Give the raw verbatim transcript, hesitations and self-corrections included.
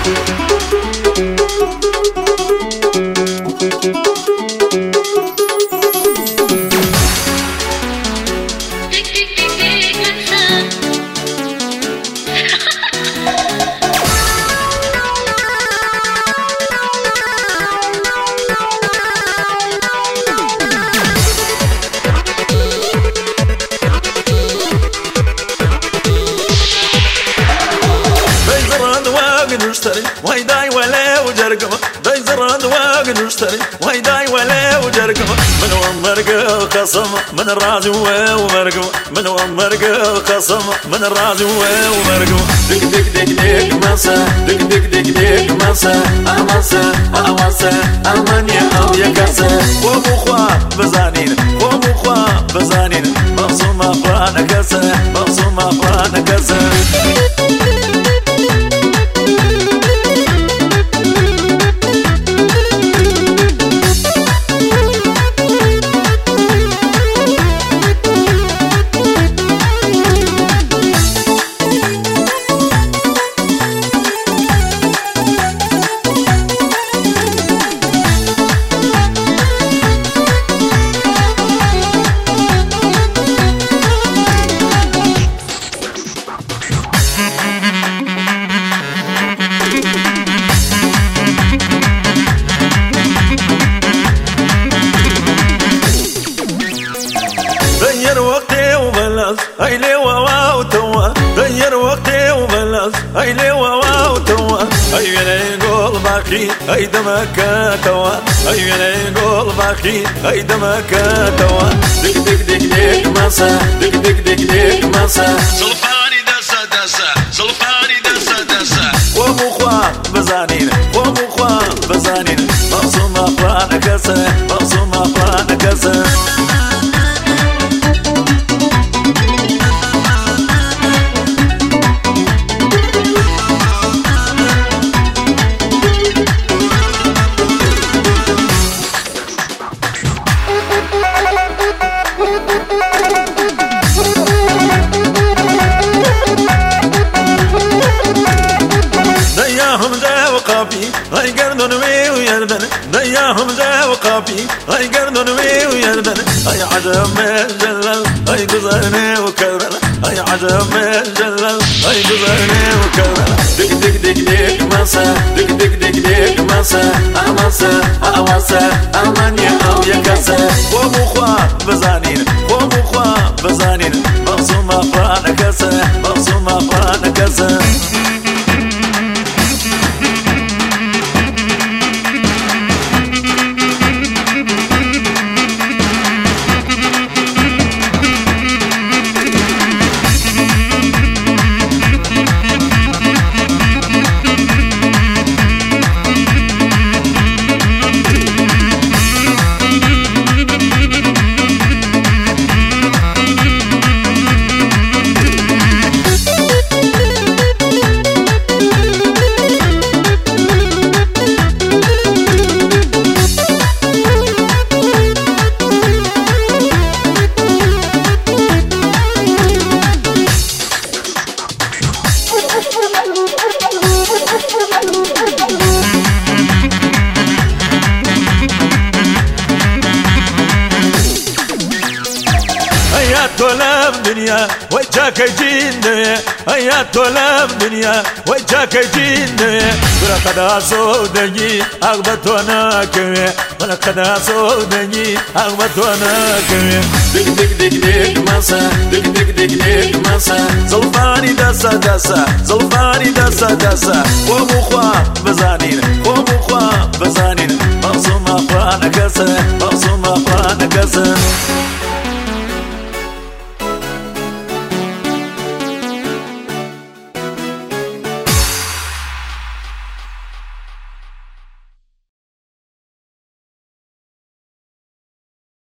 ويداي ولا وجرقم بيزر أذواق نشتري ويداي ولا وجرقم من ومرق قسم من الراز ومرقم من ومرق قسم من الراز ومرقم دق دق دق دق مسا دق دق دق دق مسا أمسا أمسا أمانيا أو يكسا ومخوا بزانين ومخوا بزانين مقصوم أفرانا كسا مقصوم أفرانا كسا غير وقتي وبلاش هاي لي واو توا غير وقتي وبلاش هاي لي واو توا هاي انا نقول باقي هاي دمك توا هاي انا نقول باقي هاي دمك توا دق دق دق دق مسا دق دق دق دق مسا زلفاني دسا دسا زلفاني دسا دسا ومخوا بزانين ومخوا بزانين مقصوم أفرانا كسا مقصوم أفرانا كسا دياهم ذا وقافي هاي قردون وي ويردن دياهم ذا وقافي هاي قردون وي ويردن هاي عجب من جلل هاي قزرني وكرر هاي عجب من جلل هاي قزرني وكرر دق دق دق دق مسا دق دق دق دق مسا أمسا أمسا أمانيا أو يكسا ومخوا بزانين ومخوا بزانين مقصوم أفرانا كسا مقصوم أفرانا كسا هيا تولم دنيا وجهك جيني هيا تولم دنيا وجهك جيني ولقد صودني أغبت وانا كوي ولقد صودني أغبت وانا كوي دق دق دق دق مسا دق دق دق دق مسا زلفاني دسا دسا زلفاني دسا دسا ومخوا بزانين